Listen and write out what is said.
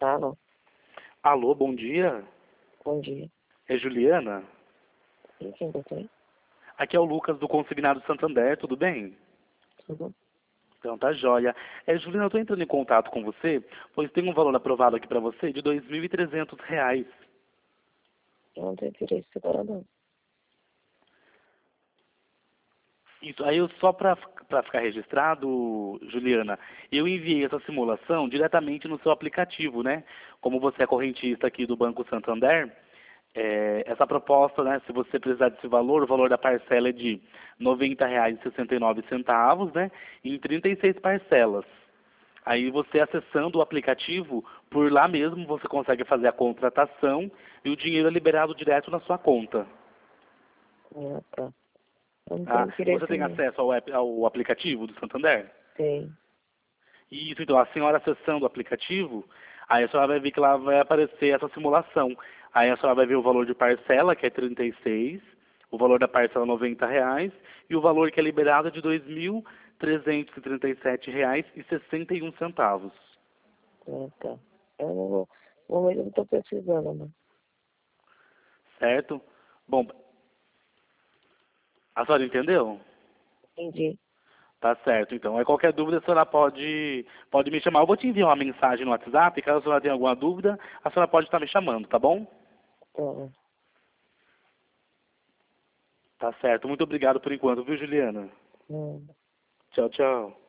Alô, Alô, bom dia. bom dia. É Juliana? Sim, quem você? Aqui é o Lucas do Consignado Santander, tudo bem? Tudo? Então tá joia. Juliana, eu tô entrando em contato com você, pois tem um valor aprovado aqui para você de R$ 2.300. Eu não tenho direito agora não. Isso, aí eu só para ficar registrado, Juliana, eu enviei essa simulação diretamente no seu aplicativo, né? Como você é correntista aqui do Banco Santander, essa proposta, né, se você precisar desse valor, o valor da parcela é de R$ 90,69, né, em 36 parcelas. Aí você acessando o aplicativo, por lá mesmo você consegue fazer a contratação e o dinheiro é liberado direto na sua conta. Ah, tá. Eu não Ah, tenho você direito tem não. acesso ao aplicativo do Santander? Tem. Isso, então, a senhora acessando o aplicativo, aí a senhora vai ver que lá vai aparecer essa simulação. Aí a senhora vai ver o valor de parcela, que é 36, o valor da parcela R$ 90, e o valor que é liberado é de R$ 2.337,61. Ah, tá. Eu não vou. No momento eu não tô precisando, não. Certo? Bom, a senhora entendeu? Entendi. Tá certo, então. Aí qualquer dúvida a senhora pode me chamar. Eu vou te enviar uma mensagem no WhatsApp, caso a senhora tenha alguma dúvida, a senhora pode estar me chamando, tá bom? Tá. Tá certo. Muito obrigado por enquanto, viu, Juliana? Não. Tchau, tchau.